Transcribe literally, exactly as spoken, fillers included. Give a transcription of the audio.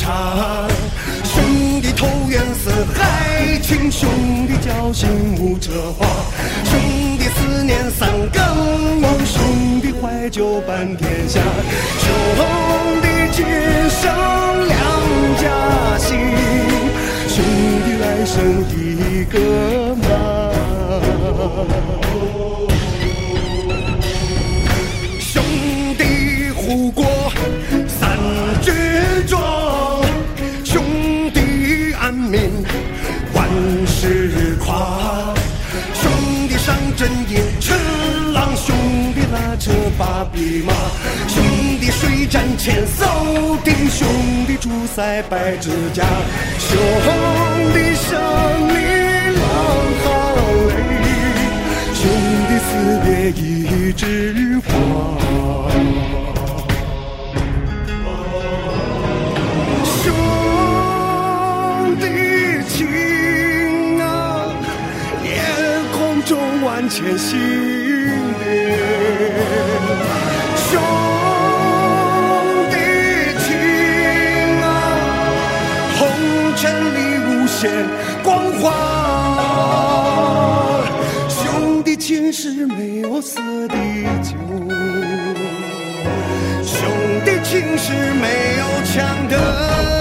长。兄弟投缘似海情，兄弟交心无遮花。兄弟思念三更梦，兄弟怀旧伴天下。兄弟今生两家心，兄弟来生一个妈。兄弟护国三军壮，兄弟安民万事夸。兄弟上阵迎赤狼，兄弟拉车八匹马。兄弟水战千艘艇，兄弟出塞百支甲。兄弟生离浪行泪，兄弟死别一枝花。万千心连，兄弟情啊，红尘里无限光华。兄弟情是没有色的酒，兄弟情是没有枪的